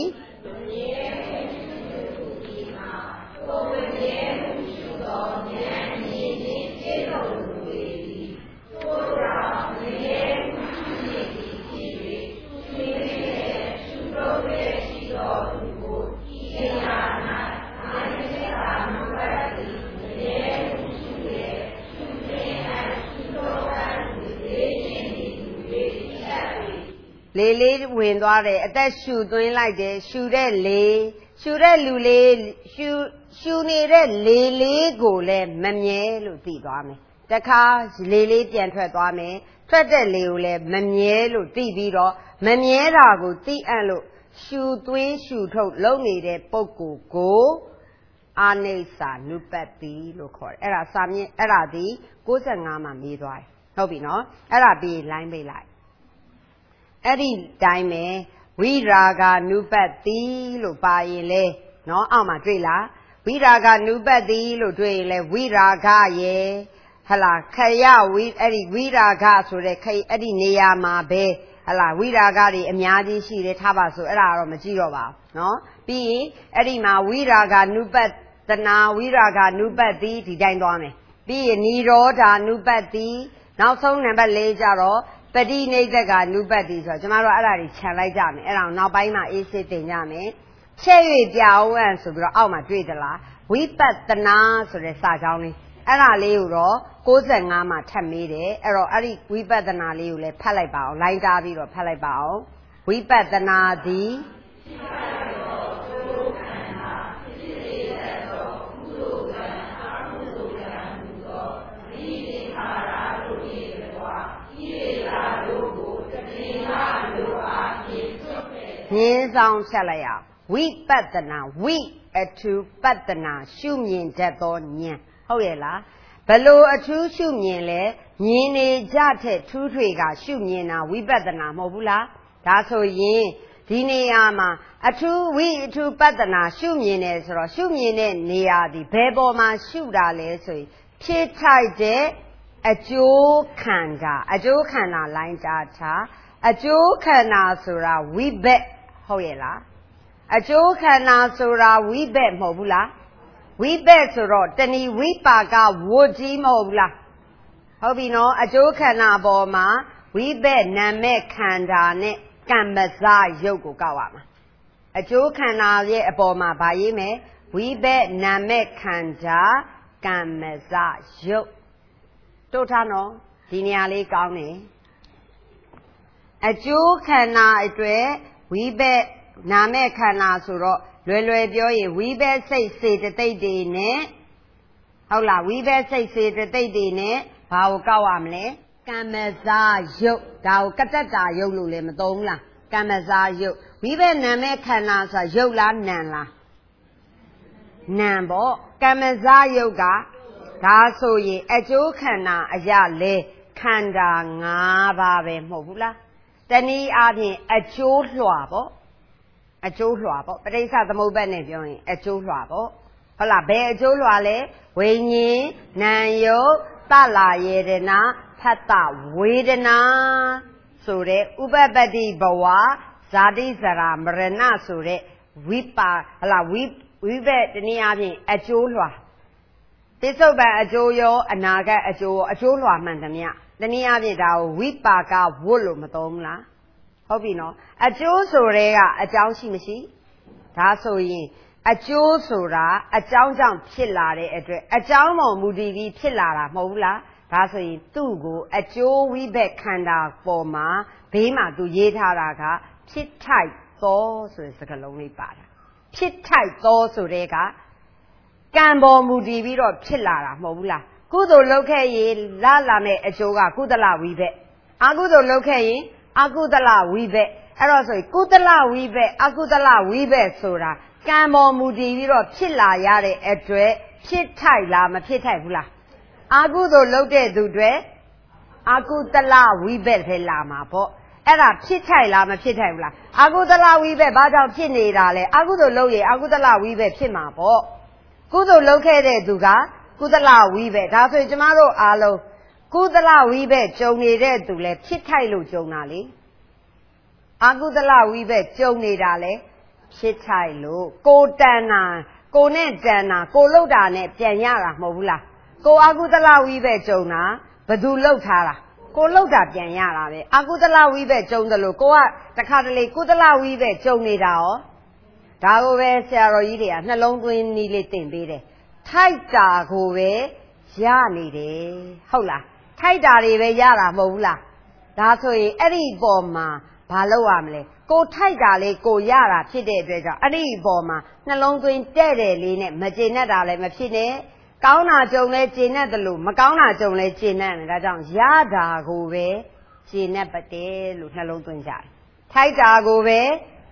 လေးလေးဝင်သွားတယ်အသက်ရှူသွင်းလိုက်တယ်ရှူတဲ့လေရှူတဲ့လူလေးရှူနေတဲ့လေလေးကိုလည်းမမြဲလို့သိသွားမယ်တခါလေလေးပြန်ထွက်သွားမယ်ထွက်တဲ့လေကိုလည်းမမြဲလို့သိပြီးတော့မမြဲတာကိုသိအပ်လို့ရှူသွင်းရှူထုတ်လုပ်နေတဲ့ပုဂ္ဂိုလ်ကိုအာနိစ္စနုပတ္တိလို့ခေါ်တယ်အဲ့ဒါစာမြင့်အဲ့ဒါဒီ65မှာမေးသွားတယ်ဟုတ်ပြီနော်အဲ့ဒါပြီးလိုင်းပေးလိုက်အဲ့ဒီတိုင်းပဲဝိရာဂနုပတ္တိလို့ပါရင်လေနော်အောက်မှာတွေ့လားဝိရာဂနုပတ္တိလို့တွေ့ရင်လေဝိရာဂရဲ့ဟလာခရဝိအဲ့ဒီဝိရာဂဆိုတဲ့အဲ့ဒီနေရာမှာပဲဟလာဝိရာဂတွေအများကြီးရှိတယ်ထားပါဆိုအဲ့ဒါတော့မကြည့်တော့ပါဘူးနော်ပြီးရင်အဲ့ဒီမှာဝိရာဂနုပတ္တနာဝိရာဂနုပတ္တိဒီတိုင်းသွားမယ်ပြီးရင်និရောဓနုပတ္တိနောက်ဆုံးနံပါတ်4ကျတော့ပฏิနိဒကနုပတ္တိဆိုတော့ကျမတို့အဲ့ဒါတွေခြံလိုက်ကြမယ်အဲ့ဒါနောက်ပိုင်းမှာအေးစစ်တင်ကြမယ်ချက်၍ပြအောင်ဆိုပြီးတော့အောက်မှာတွေ့သလားဝိပဿနာဆိုတဲ့စာကြောင်းလေးအဲ့ဒါလေးကိုတော့65မှာထပ်မေးတယ်အဲ့တော့အဲ့ဒီဝိပဿနာလေးကိုလည်းဖတ်လိုက်ပါအောင်လိုင်းတားပြီးတော့ဖတ်လိုက်ပါအောင်ဝိပဿနာသည်မြင်းဆောင်ဆက်လိုက်အောင်ဝိပဿနာဝိအထူပဿနာရှုမြင်တတ်သောဉာဏ်ဟုတ်ရဲ့လားဘလို့အထူးရှုမြင်လဲမြင်နေကြတဲ့ထူးထွေကရှုမြင်တာဝိပဿနာမဟုတ်ဘူးလားဒါဆိုရင်ဒီနေရာမှာအထူးဝိအထူပဿနာရှုမြင်တယ်ဆိုတော့ရှုမြင်တဲ့နေရာဒီဘယ်ပေါ်မှာရှုတာလဲဆိုရင်ဖြစ်ထိုက်တဲ့အကျိုးခန္ဓာလိုင်းတာထားအကျိုးခန္ဓာဆိုတာဝိဘက်ဟုတ်ရဲ့လားအကျိုးခန္ဓာဆိုတာဝိဘက်မဟုတ်ဘူးလားဝိဘက်ဆိုတော့တဏီဝိပါကဝတ်ကြီးမဟုတ်ဘူးလားဟုတ်ပြီနော်အကျိုးခန္ဓာပေါ်မှာဝိဘက်နာမဲ့ခန္ဓာနဲ့ကမ္မဇရုပ်ကိုကောက်ရမှာအကျိုးခန္ဓာရဲ့အပေါ်မှာဗာရေးမယ်ဝိဘက်နာမဲ့ခန္ဓာကမ္မဇရုပ်တို့ထားနော်ဒီနေရာလေးကောင်းတယ်အကျိုးခန္ဓာအတွက်ဝိဘက်နာမဲ့ခန္ဓာဆိုတော့လွယ်ပြောရင်ဝိဘက်စိတ်စေတသိက်တွေနဲ့ဟုတ်လားဝိဘက်စိတ်စေတသိက်တွေနဲ့ဘာကိုကောက်ရမလဲကမ္မဇရုပ်ဒါကိုကတ္တတာရုပ်လို့လည်းမသုံးဘူးလားကမ္မဇရုပ်ဝိဘက်နာမဲ့ခန္ဓာဆိုတာရုပ်လားနာမ်လားနာမ်ပေါ့ကမ္မဇရုပ်ကဒါဆိုရင်အကျိုးခန္ဓာအရာလဲခန္ဓာ5ပါးပဲမဟုတ်ဘူးလားတနည်းအားဖြင့်အကျိုးလွှာပေါ့အကျိုးလွှာပေါ့ပဋိစ္စသမုပ္ပါဒ်နဲ့ပြောရင်အကျိုးလွှာပေါ့ဟုတ်လားဘယ်အကျိုးလွှာလဲဝိညာဉ်နာမ်ယုတ်သလာယေဒနာဖတ်တဝေဒနာဆိုတဲ့ဥပပတ္တိဘဝဇာတိဇရာမရဏဆိုတဲ့ဝိပါဟလားဝိဘက်တနည်းအားဖြင့်အကျိုးလွှာသစ္ဆုတ်ပံအကျိုးရောအနာဂတ်အကျိုးရောအကျိုးလွှာမှန်သမျှတနည်းအားဖြင့်ဒါကိုဝိပါကဝတ်လို့မသုံးဘူးလားဟုတ်ပြီနော်အကျိုးဆိုတဲ့ကအကြောင်းရှိမရှိဒါဆိုရင်အကျိုးဆိုတာအကြောင်းကြောင့်ဖြစ်လာတဲ့အတွက်အကြောင်းပေါ်မူတည်ပြီးဖြစ်လာတာမဟုတ်ဘူးလားဒါဆိုရင်သူ့ကိုအကျိုးဝိဘက်ခန္ဓာပေါ်မှာဘေးမှာသူရေးထားတာကဖြစ်ထိုက်သောဆိုတဲ့စကားလုံးလေးပါတာဖြစ်ထိုက်သောဆိုတဲ့ကကံပေါ်မူတည်ပြီးတော့ဖြစ်လာတာမဟုတ်ဘူးလားကုသိုလ်လုပ်ခဲ့ရင်လာမဲ့အကျိုးကကုသလဝိဘက်အကုသိုလ်လုပ်ခဲ့ရင်အကုသလဝိဘက်အဲ့တော့ဆိုရင်ကုသလဝိဘက်အကုသလဝိဘက်ဆိုတာကံပေါ်မူတည်ပြီးတော့ဖြစ်လာရတဲ့အတွက်ဖြစ်ထိုက်လားမဖြစ်ထိုက်ဘူးလားအကုသိုလ်လုပ်တဲ့သူတွေအကုသလဝိဘက်ထဲလာမှာပေါ့အဲ့ဒါဖြစ်ထိုက်လားမဖြစ်ထိုက်ဘူးလားအကုသလဝိဘက်ဘာကြောင့်ဖြစ်နေတာလဲအကုသိုလ်လုပ်ရင်အကုသလဝိဘက်ဖြစ်မှာပေါ့ကုသိုလ်လုပ်ခဲ့တဲ့သူကကုသလဝိဘက်ဒါဆိုရင်ကျမတို့အားလုံးကုသလဝိဘက်ကြုံနေတဲ့သူလဲဖြစ်ထိုက်လို့ကြုံတာလေအကုသလဝိဘက်ကြုံနေတာလဲဖြစ်ထိုက်လို့ကိုတဏ္ဏကိုနဲ့တဏ္ဏကိုလှုပ်တာနဲ့ပြန်ရတာမဟုတ်ဘူးလားကိုအကုသလဝိဘက်ကြုံတာဘယ်သူလှုပ်ထားတာကိုလှုပ်တာပြန်ရတာပဲအကုသလဝိဘက်ကြုံတယ်လို့ကိုကတခါတလေကုသလဝိဘက်ကြုံနေတာရောဒါကိုပဲဆရာတော်ကြီးတွေကနှလုံးသွင်းနည်းလေးသင်ပေးတယ်ထိုက်တာကိုပဲရနေတယ်ဟုတ်လားထိုက်တာတွေပဲရတာမဟုတ်ဘူးလားဒါဆိုရင်အဲ့ဒီပေါ်မှာဘာလုပ်ရမလဲကိုထိုက်တာလေးကိုရတာဖြစ်တဲ့အတွက်ကြောင့်အဲ့ဒီပေါ်မှာနှလုံးသွင်းတဲ့တယ်လေးနဲ့မကျေနပ်တာလည်းမဖြစ်နဲ့ကောင်းတာကြုံလဲကျေနပ်တယ်လို့မကောင်းတာကြုံလဲကျေနပ်တယ်ဒါကြောင့်ရတာကိုပဲကျေနပ်ပါတယ်လို့နှလုံးသွင်းကြတယ်ထိုက်တာကိုပဲ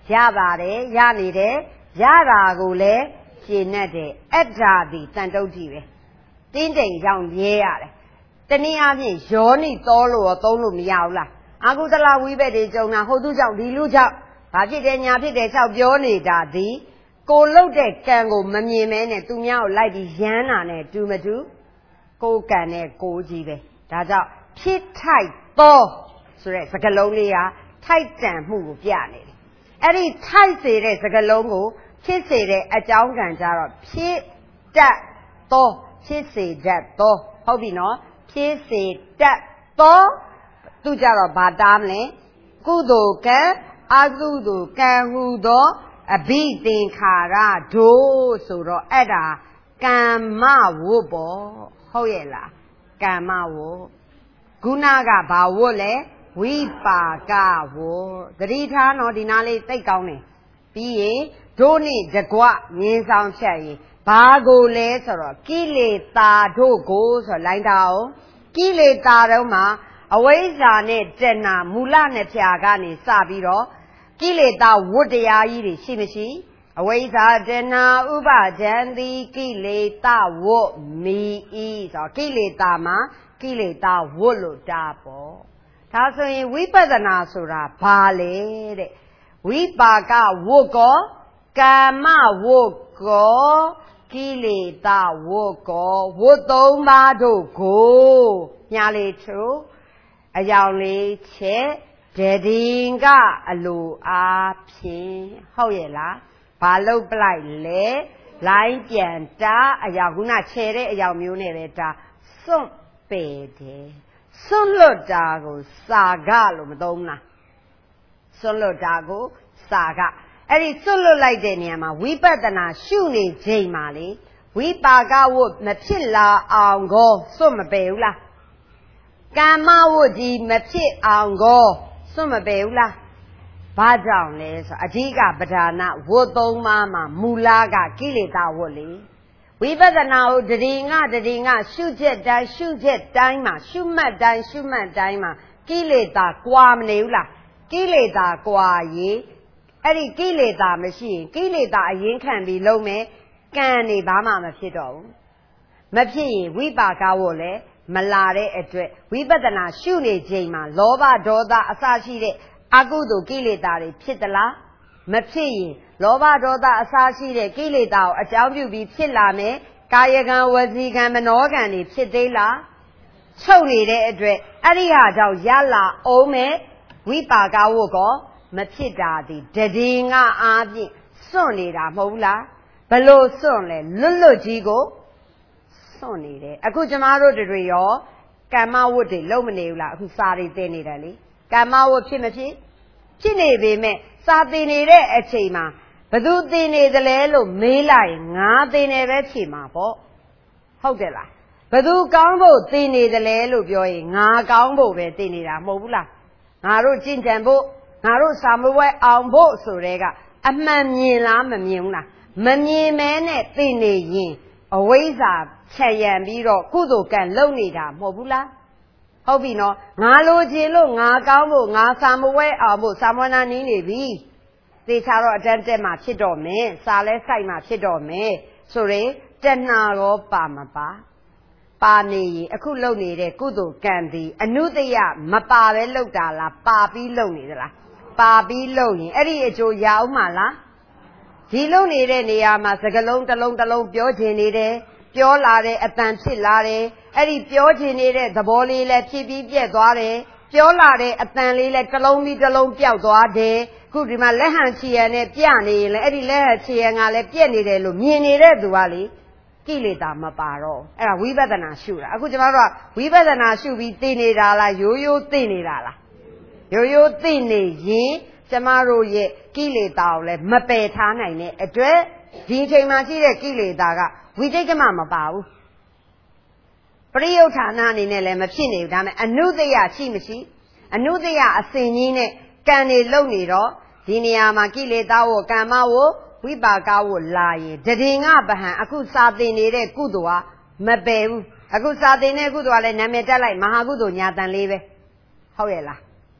ရပါတယ်ရနေတယ်ရတာကိုလည်းရှင်းနဲ့တယ်အဲ့ဒါဒီတန်တုတ်ကြီးပဲတင်းတိမ်ရောက်ရဲရတယ်တနည်းအားဖြင့်ယောနိတော်လို့ရောသုံးလို့မရဘူးလားအာဟုတလဝိဘက်တွေကြုံတာဟိုသူကြောင့်ဒီလူကြောင့်ဘာဖြစ်တယ်ညာဖြစ်တယ်လျှောက်ပြောနေတာဒီကိုလှုပ်တဲ့ကံကိုမမြင်မဲနဲ့သူများကိုလိုက်ပြီးရမ်းတာနဲ့တူမတူကိုကံနဲ့ကိုကြီးပဲဒါကြောင့်ဖြစ်ထိုက်သောဆိုတဲ့စကားလုံးလေးဟာထိုက်တန်မှုကိုပြနေတယ်အဲ့ဒီထိုက်စေတဲ့စကားလုံးကိုဖြစ်စေတဲ့အကြောင်းကံကြတော့ဖြစ်တတ်သောဖြစ်စေတတ်သောဟုတ်ပြီနော်ဖြစ်စေတတ်သောသူကြတော့ဘာတားမလဲကုသိုလ်ကံအကုသိုလ်ကံဟူသောအဘိသင်္ခါရတို့ဆိုတော့အဲ့ဒါကမ္မဝတ်ပေါ့ဟုတ်ရဲ့လားကမ္မဝတ်ခုနကဘာဝတ်လဲဝိပါကဝတ်သတိထားနော်ဒီနားလေးသိကောင်းတယ်ပြီးရင်တို့နဲ့တကွငင်းဆောင်ချက်ရင်ဘာကိုလဲဆိုတော့ကိလေသာတို့ကိုဆိုလိုင်းတာအောင်ကိလေသာတို့မှာအဝိဇ္ဇာနဲ့တဏှာမူလနှစ်ဖြာကနေစပြီးတော့ကိလေသာဝတ္တရားကြီးတွေရှိမရှိအဝိဇ္ဇာတဏှာဥပါဒံတိကိလေသာဝတ်မီဤဆိုကိလေသာမှာကိလေသာဝတ်လို့တာပေါ့ဒါဆိုရင်ဝိပဿနာဆိုတာဘာလဲတဲ့ဝိပါကဝတ်ကောကာမဝတ်ကောကိလေသာဝတ်ကောဝတ်သုံးပါးတို့ကိုညာလေးထုအယောင်လေးချက်တည်င်ကအလိုအားဖြင့်ဟုတ်ရဲ့လားဘာလုပ်ပလိုက်လဲလိုင်းပြန်တာအယောင်ခုနခြေတဲ့အယောင်မျိုးနဲ့ပဲဒါစွန့်ပေတယ်စွန့်လွတ်တာကိုစာကလို့မသုံးလားစွန့်လွတ်တာကိုစာကအဲ့ဒီစွန့်လွတ်လိုက်တဲ့နေရာမှာဝိပဿနာရှုနေချိန်မှာလေဝိပါကဝတ်မဖြစ်လာအောင်ကိုစွန့်မပယ်ဘူးလားကမ္မဝတ်ကြီးမဖြစ်အောင်ကိုစွန့်မပယ်ဘူးလားဘာကြောင့်လဲဆိုအဓိကပဓာနာဝတ်သုံးပါးမှာမူလကကိလေသာဝတ်လေဝိပဿနာကိုတတိငရှုချက်တိုင်းရှုချက်တိုင်းမှာရှုမှတ်တိုင်းမှာကိလေသာကွာမနေဘူးလားကိလေသာကွာရေးအဲ့ဒီကိလေသာမရှိရင်ကိလေသာအရင်ခံပြီးလုံးမယ်ကံနေဘာမှမဖြစ်တော့ဘူးမဖြစ်ရင်ဝိပါကဝတ်လည်းမလာတဲ့အတွက်ဝိပဿနာရှုနေချိန်မှာလောဘဒေါသအစရှိတဲ့အကုသိုလ်ကိလေသာတွေဖြစ်သလားမဖြစ်ရင်လောဘဒေါသအစရှိတဲ့ကိလေသာကိုအကြောင်းပြုပြီးဖြစ်လာမယ်ကာယကံဝစီကံမနောကံတွေဖြစ်သေးလားချုပ်နေတဲ့အတွက်အဲ့ဒီဟာကြောင့်ရလာအောင်မဲ့ဝိပါကဝတ်ကောမဖြစ်တာဒီတည်ငါအားဖြင့်စွန့်နေတာမဟုတ်ဘူးလားဘလို့စွန့်လဲလွတ်ကြီးကိုစွန့်နေတယ်အခုကျမတို့တွေရောကမ္မဝတ်တွေလုံးမနေဘူးလားအခုစာတွေသင်နေတယ်လေကမ္မဝတ်ဖြစ်မဖြစ်နေပေမဲ့စာသင်နေတဲ့အချိန်မှာဘသူသင်နေသလဲလို့မေးလိုက်ငါသင်နေပဲဖြေမှာပေါ့ဟုတ်တယ်လားဘသူကောင်းဖို့သင်နေသလဲလို့ပြောရင်ငါကောင်းဖို့ပဲသင်နေတာမဟုတ်ဘူးလားငါတို့ကျင့်ကြံဖို့ငါတို့စာမပွဲအောင်ဖို့ဆိုတဲ့ကအမှန်မြင်လားမမြင်ဘူးလားမမြင်မဲနဲ့သိနေရင်အဝိဇ္ဇာချက်ရံပြီးတော့ကုသိုလ်ကံလုပ်နေတာမဟုတ်ဘူးလားဟုတ်ပြီနော်ငါလိုချင်လို့ငါကောင်းဖို့ငါစာမပွဲအောင်ဖို့စာမဝနာနီးနေပြီသေချာတော့အတန်းတက်မှဖြစ်တော့မယ်စာလဲစိုက်မှဖြစ်တော့မယ်ဆိုရင်တဏှာရောပါမပါနေရင်အခုလုပ်နေတဲ့ကုသိုလ်ကံဒီအနုတယမပါပဲလုပ်တာလားပါပြီးလုပ်နေသလားပါပြီးလုပ်ရင်အဲ့ဒီအကျိုးရအောင်မလားဒီလုပ်နေတဲ့နေရာမှာစကလုံးတစ်လုံးပြောချင်နေတယ်ပြောလာတဲ့အတန်ဖြစ်လာတယ်အဲ့ဒီပြောချင်နေတဲ့သဘောလေးလည်းဖြစ်ပြီးပြက်သွားတယ်ပြောလာတဲ့အတန်လေးလည်းတစ်လုံးပြီးတစ်လုံးပျောက်သွားတယ်ခုဒီမှာလက်ဟန်ချီရံနဲ့ပြနေရင်လည်းအဲ့ဒီလက်ဟန်ချီရံကလည်းပြက်နေတယ်လို့မြင်နေတဲ့သူကလေကိလေသာမပါတော့အဲ့ဒါဝိပဿနာရှုတာအခုကျမတို့ကဝိပဿနာရှုပြီးသိနေတာလားရိုးရိုးသိနေတာလားရိုးရိုးသိနေရင်ကျမတို့ရဲ့ကိလေသာကိုလည်းမပယ်ထားနိုင်တဲ့အတွက်ဒီအချိန်မှာရှိတဲ့ကိလေသာကဝိတိတ်ကမပါဘူးပရိယုဌာဏအနေနဲ့လည်းမဖြစ်နေဘူးဒါပေမဲ့အနုတ္တယရှိမရှိအနုတ္တယအစဉ်ကြီးနဲ့ကံတွေလုံနေတော့ဒီနေရာမှာကိလေသာဝကမ္မဝဝိပါကဝလာရင်တည်ငါပဟံအခုစာသင်နေတဲ့ကုသိုလ်ဟာမပယ်ဘူးအခုစာသင်တဲ့ကုသိုလ်ကလည်းနာမည်တက်လိုက်မဟာကုသိုလ်ညာတန်လေးပဲဟုတ်ရဲ့လား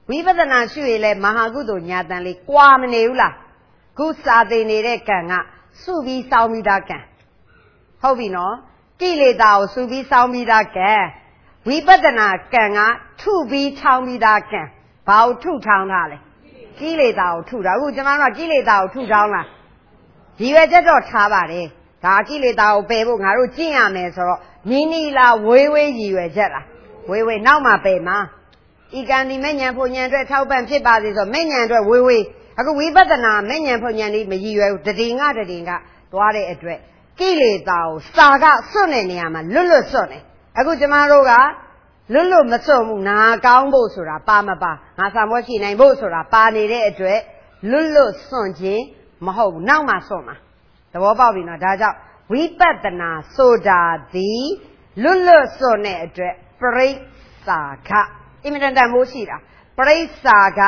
ဝိပဿနာရှုရင်လည်းမဟာကုသိုလ်ညာတန်လေးကွာမနေဘူးလားခုစာသင်နေတဲ့ကံကစုပြီးစောင်းပြီးသားကံဟုတ်ပြီနော်ကိလေသာကိုစုပြီးစောင်းပြီးသားကံဝိပဿနာကံကထုပြီးထောင်းပြီးသားကံဘာကိုထုထောင်းတာလဲကိလေသာကိုထုတာအခုကျွန်တော်တို့ကိလေသာကိုထုထောင်းလားရည်ရွယ်ချက်တော့ထားပါတယ်ဒါကိလေသာကိုပယ်ဖို့ငါတို့ကျင့်ရမယ်ဆိုတော့နီးနီးလားဝေးဝေးရည်ရွယ်ချက်လားဝေးဝေးနောက်မှပယ်မှာဤကံဒီမဲ့ညာဖို့ညာအတွက်ထောက်ပံ့ဖြစ်ပါစေဆိုမဲ့ညာအတွက်ဝေးဝေးအခုဝိပဿနာမဲ့ညာဖို့ညာလေးမရည်ရွယ်ဘူးတည်ငါသွားတဲ့အတွက်ကိလေသာကိုစာကစွန့်တဲ့နေရာမှာလွတ်လွတ်စွန့်တယ်အခုကျမတို့ကလွတ်လွတ်မစွန့်ဘူးနာကောင်းဖို့ဆိုတာပါမပါငါစာမောရှိနိုင်ဖို့ဆိုတာပါနေတဲ့အတွက်လွတ်လွတ်စွန့်ခြင်းမဟုတ်ဘူးနောက်မှစွန့်မှာသဘောပေါက်ပြီနော်ဒါကြောင့်ဝိပဿနာဆိုတာသည်လွတ်လွတ်စွန့်တဲ့အတွက်ပရိစ္ဆာကအင်မတန်တန်မိုးရှိတာပရိစ္ဆာက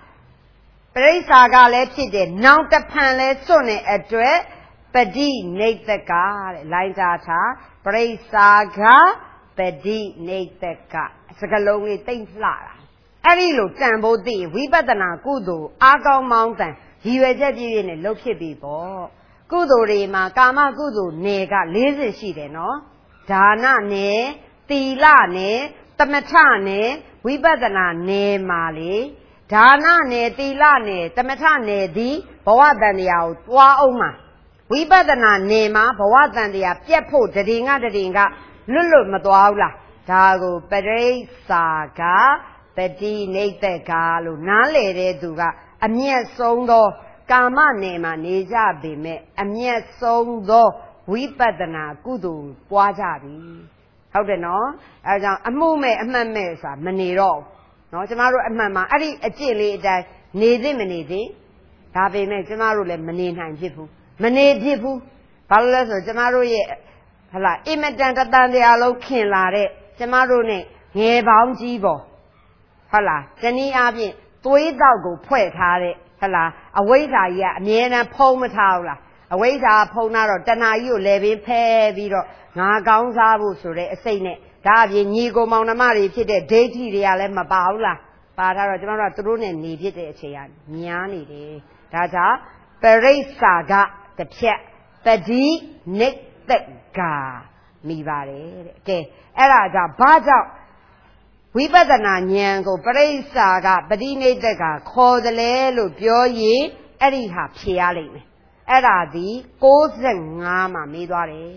လည်းဖြစ်တယ်နောက်တစ်ဖန်လဲစွန့်တဲ့အတွက်ပတိနေတကတဲ့လိုင်းစားထားပရိစ္ဆာကပတိနေတကစကလုံးလေးတိတ်လှတာအဲ့ဒီလိုတန်ဖို့သိရင်ဝိပဿနာကုသိုလ်အားကောင်းမောင်းတန်ရည်ရွယ်ချက်ပြည့်ပြည့်နဲ့လုပ်ဖြစ်ပြီပေါ့ကုသိုလ်တွေမှာကာမကုသိုလ်နယ်က40ရှိတယ်နော်ဒါနနယ်သီလနယ်သမထနယ်ဝိပဿနာနယ်မှာလေဒါနနယ်သီလနယ်သမထနယ်သည်ဘဝတန်တရားကိုတွားအောင်မှာဝိပဿနာနယ်မှာဘဝတန်တရားပြတ်ဖို့တည်ငါလွတ်မသွားဘူးလားဒါကိုပရိစ္ဆာကပတိနေတကလို့နားလေတဲ့သူကအမျက်ဆုံးသောကာမနယ်မှာနေကြပေမဲ့အမျက်ဆုံးသောဝိပဿနာကုသိုလ်ပွားကြပြီဟုတ်တယ်နော်အဲဒါကြောင့်အမှုမဲ့အမှတ်မဲ့ဆိုတာမနေတော့နော်ကျမတို့အမှန်မှာအဲ့ဒီအကျင့်လေးအတိုင်းနေသိမနေသိဒါပေမဲ့ကျမတို့လည်းမနေနိုင်ဖြစ်ဘူးမနေဖြစ်ဘူးဘာလို့လဲဆိုကျမတို့ရဲ့ဟလာအင်မတန်တန်တရားလုံးခင်လာတဲ့ကျမတို့ ਨੇ ငယ်ပေါင်းကြီးပေါ့ဟုတ်လားတနည်းအားဖြင့်သွေးတောက်ကိုဖွဲ့ထားတဲ့ဟုတ်လားအဝိဇ္ဇာကြီးကအမြဲတမ်းဖုံးမထားဘူးလားအဝိဇ္ဇာဖုံးထားတော့တဏှာကြီးကိုလည်းပင်ဖဲပြီးတော့ငါကောင်းစားဖို့ဆိုတဲ့အစိတ်နဲ့ဒါအပြင်ညီကိုမောင်နှမတွေဖြစ်တဲ့ဒိဋ္ဌိတွေကလည်းမပါဘူးလားပါထားတော့ကျမတို့ကသူတို့နဲ့နေဖြစ်တဲ့အချိန်ကများနေတယ်ဒါကြောင့်ပရိစ္ဆာကတစ်ဖြက်ပတိနိတ္တကမိပါတယ်တဲ့ကဲအဲ့ဒါကြောင့်ဘာကြောင့်ဝိပဿနာဉာဏ်ကိုပရိစ္ဆာကပတိနိတ္တကခေါ်တယ်လေလို့ပြောရင်အဲ့ဒီဟာဖြေရလိမ့်မယ်အဲ့ဒါဒီ65မှာမေးသွားတယ်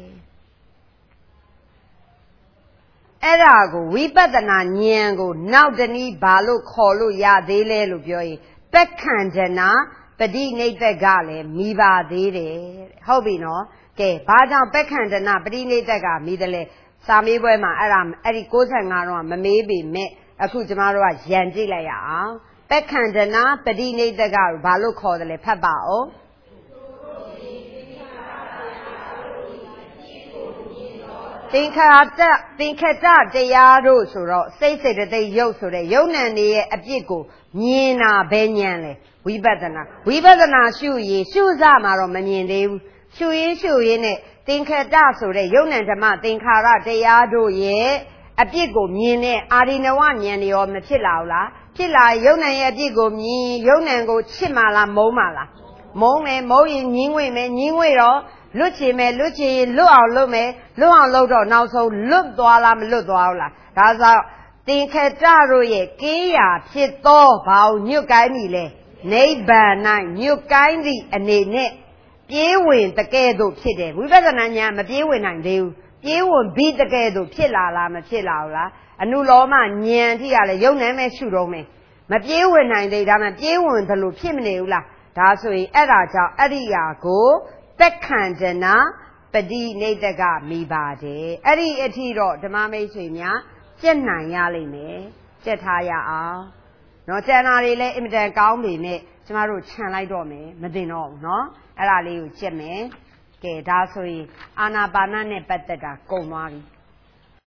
အဲ့ဒါကိုဝိပဿနာဉာဏ်ကိုနောက်တနည်းဘာလို့ခေါ်လို့ရသေးလဲလို့ပြောရင်ပက္ခန္ဓနာပတိနိတ္တကလည်းမိပါသေးတယ်ဟုတ်ပြီနော်ကဲဘာကြောင့်ပက္ခန္ဓနာပတိနိတ္တကမိတယ်လဲစာမေးပွဲမှာအဲ့ဒီ65တော့မမေးပေမဲ့အခုကျမတို့ကရန်ကြည့်လိုက်ရအောင်ပက္ခန္ဓနာပတိနိတ္တကကိုဘာလို့ခေါ်တယ်လဲဖတ်ပါဦးသင်္ခါတတရားတို့ဆိုတော့စိတ်စေတသိက်ရုပ်ဆိုတဲ့ယုံနံနေရဲ့အပြစ်ကိုမြင်တာပဲဉာဏ်လေဝိပဿနာရှုရင်ရှုစမှာတော့မမြင်သေးဘူးရှုရင်းနဲ့သင်္ခတဆိုတဲ့ယုံနံဓမ္မသင်္ခါရတရားတို့ရဲ့အပြစ်ကိုမြင်တဲ့အာရိနဝဉာဏ်တွေရောမဖြစ်လာဘူးလားဖြစ်လာယုံနံရဲ့အပြစ်ကိုမြင်ယုံနံကိုချစ်မှလားမုန်းမှလားမုန်းမယ်မုန်းရင်ညင်းငွေ့မယ်ညင်းငွေ့တော့လွတ်ချင်မယ်လွတ်ချင်ရင်လွတ်အောင်လုပ်မယ်လွတ်အောင်လုပ်တော့နောက်ဆုံးလွတ်သွားလားမလွတ်သွားဘူးလားဒါဆိုသင်္ခတတို့ရဲ့ကိယာဖြစ်သောဘာကိုညွတ်ကိုင်းပြီလဲနိဗ္ဗာန်၌ညွတ်ကိုင်းသည့်အနေနဲ့ပြေးဝင်တကဲ့သို့ဖြစ်တယ်ဝိပဿနာဉာဏ်မပြေးဝင်နိုင်သေးဘူးပြေးဝင်ပြီးတကဲ့သို့ဖြစ်လာလားမဖြစ်လာဘူးလားအနုလောမဉာဏ်ထိရလဲယုံနေမဲ့ရှုတော့မယ်မပြေးဝင်နိုင်သေးဒါမှပြေးဝင်သလိုဖြစ်မနေဘူးလားဒါဆိုရင်အဲ့ဒါကြောင့်အရိယာကိုပက္ခန္ဓနာပတိနိတ္တကမိပါတယ်အဲ့ဒီအထိတော့ဓမ္မမိတ်ဆွေများကျက်နိုင်ရလိမ့်မယ်ကျက်ထားရအောင်နော်ကျန်တာတွေလည်းအင်မတန်ကောင်းပေမဲ့ကျမတို့ခြံလိုက်တော့မယ်မသိတော့ဘူးနော်အဲ့ဒါလေးကိုကျက်မယ်ကဲဒါဆိုရင်အာနာပါနနဲ့ပတ်သက်တာကုန်သွားပြီ